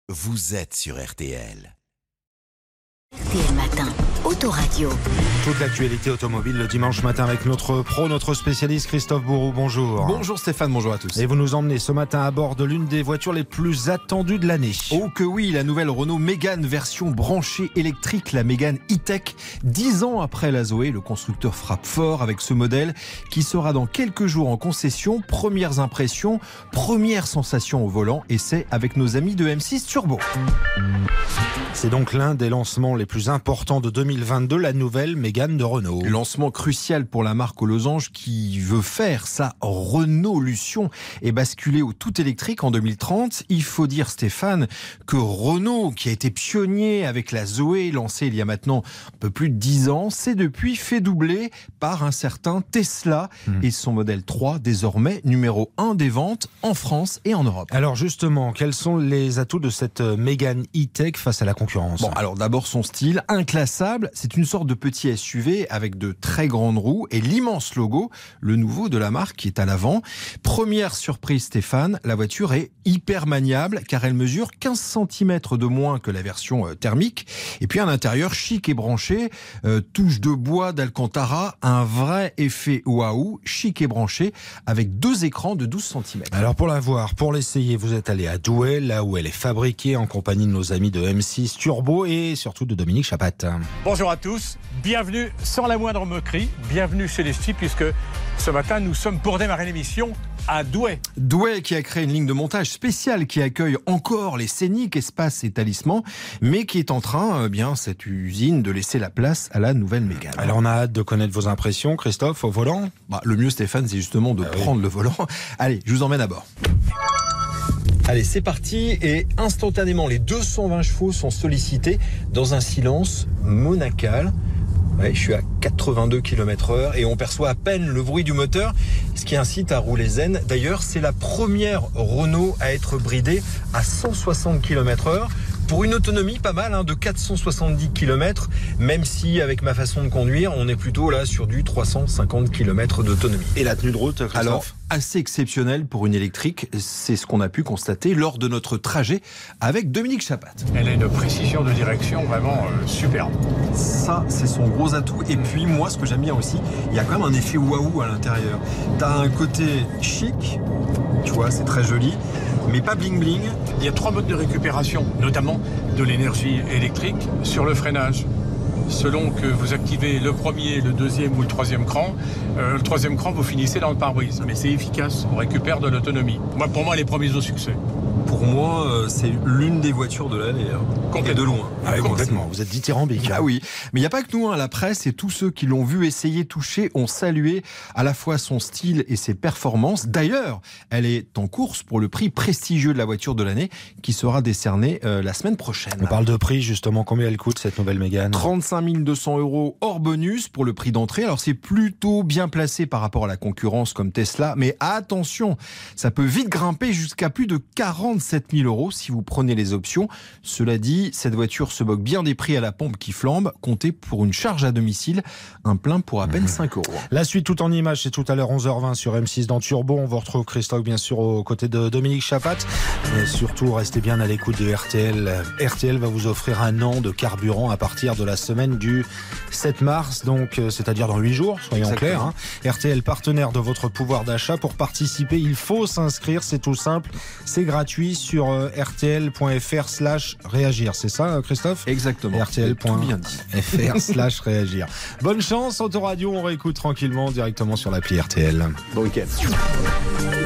vous êtes sur RTL. RTL Matin, Autoradio. Toute l'actualité automobile le dimanche matin avec notre pro, notre spécialiste Christophe Bourou. Bonjour. Bonjour Stéphane, bonjour à tous. Et vous nous emmenez ce matin à bord de l'une des voitures les plus attendues de l'année. Oh que oui, la nouvelle Renault Mégane version branchée électrique, la Mégane E-Tech. 10 ans après la Zoé, le constructeur frappe fort avec ce modèle qui sera dans quelques jours en concession. Premières impressions, premières sensations au volant, et c'est avec nos amis de M6 Turbo. C'est donc l'un des lancements les plus importants de 2022, la nouvelle Mégane de Renault. Lancement crucial pour la marque aux losanges qui veut faire sa Renaulution et basculer au tout électrique en 2030. Il faut dire, Stéphane, que Renault, qui a été pionnier avec la Zoé, lancée il y a maintenant un peu plus de 10 ans, s'est depuis fait doubler par un certain Tesla et son modèle 3, désormais numéro 1 des ventes en France et en Europe. Alors justement, quels sont les atouts de cette Mégane E-Tech face à la concurrence? Bon, alors d'abord son style inclassable, c'est une sorte de petit SUV avec de très grandes roues et l'immense logo, le nouveau de la marque qui est à l'avant. Première surprise Stéphane, la voiture est hyper maniable car elle mesure 15 cm de moins que la version thermique. Et puis un intérieur chic et branché, touche de bois d'Alcantara, un vrai effet waouh, chic et branché avec 2 écrans de 12 cm. Alors pour la voir, pour l'essayer, vous êtes allé à Douai, là où elle est fabriquée en compagnie de nos amis de M6 Turbo et surtout de Dominique Chapat. Bonjour à tous, bienvenue sans la moindre moquerie, bienvenue chez les Ch'tis puisque ce matin nous sommes pour démarrer l'émission à Douai. Douai qui a créé une ligne de montage spéciale qui accueille encore les scéniques, espaces et talismans, mais qui est en train, cette usine, de laisser la place à la nouvelle Mégane. Alors on a hâte de connaître vos impressions, Christophe, au volant. Le mieux Stéphane, c'est justement de prendre le volant. Allez, je vous emmène à bord. Allez, c'est parti et instantanément, les 220 chevaux sont sollicités dans un silence monacal. Ouais, je suis à 82 km/h et on perçoit à peine le bruit du moteur, ce qui incite à rouler zen. D'ailleurs, c'est la première Renault à être bridée à 160 km/h. Pour une autonomie pas mal, de 470 km, même si avec ma façon de conduire, on est plutôt là sur du 350 km d'autonomie. Et la tenue de route, Christophe? Alors, assez exceptionnel pour une électrique, c'est ce qu'on a pu constater lors de notre trajet avec Dominique Chapat. Elle a une précision de direction vraiment superbe. Ça, c'est son gros atout. Et puis moi, ce que j'aime bien aussi, il y a quand même un effet waouh à l'intérieur. T'as un côté chic, tu vois, c'est très joli, mais pas bling bling. Il y a 3 modes de récupération, notamment de l'énergie électrique sur le freinage. Selon que vous activez le premier, le deuxième ou le troisième cran, vous finissez dans le pare-brise. Mais c'est efficace, on récupère de l'autonomie. Pour moi, elle est promise au succès. Pour moi, c'est l'une des voitures de l'année. Et de loin. Complètement, vous êtes dithyrambique. Ah oui, mais il n'y a pas que nous, la presse et tous ceux qui l'ont vu essayer, toucher, ont salué à la fois son style et ses performances. D'ailleurs, elle est en course pour le prix prestigieux de la voiture de l'année qui sera décerné la semaine prochaine. On parle de prix justement, combien elle coûte cette nouvelle Mégane? 35 200 € hors bonus pour le prix d'entrée. Alors c'est plutôt bien placé par rapport à la concurrence comme Tesla, mais attention, ça peut vite grimper jusqu'à plus de 47 000 € si vous prenez les options. Cela dit, cette voiture se moque bien des prix à la pompe qui flambent. Comptez pour une charge à domicile, un plein pour à peine 5 €. La suite tout en images, c'est tout à l'heure 11h20 sur M6 dans Turbo. On vous retrouve Christophe bien sûr aux côtés de Dominique Chapat. Mais surtout, restez bien à l'écoute de RTL. RTL va vous offrir 1 an de carburant à partir de la semaine du 7 mars, donc c'est-à-dire dans 8 jours, soyons clairs. RTL, partenaire de votre pouvoir d'achat. Pour participer, il faut s'inscrire, c'est tout simple, c'est gratuit sur rtl.fr/réagir. C'est ça, Christophe? Exactement. rtl.fr/réagir. Bonne chance, Autoradio, on réécoute tranquillement directement sur l'appli RTL. Bon week-end.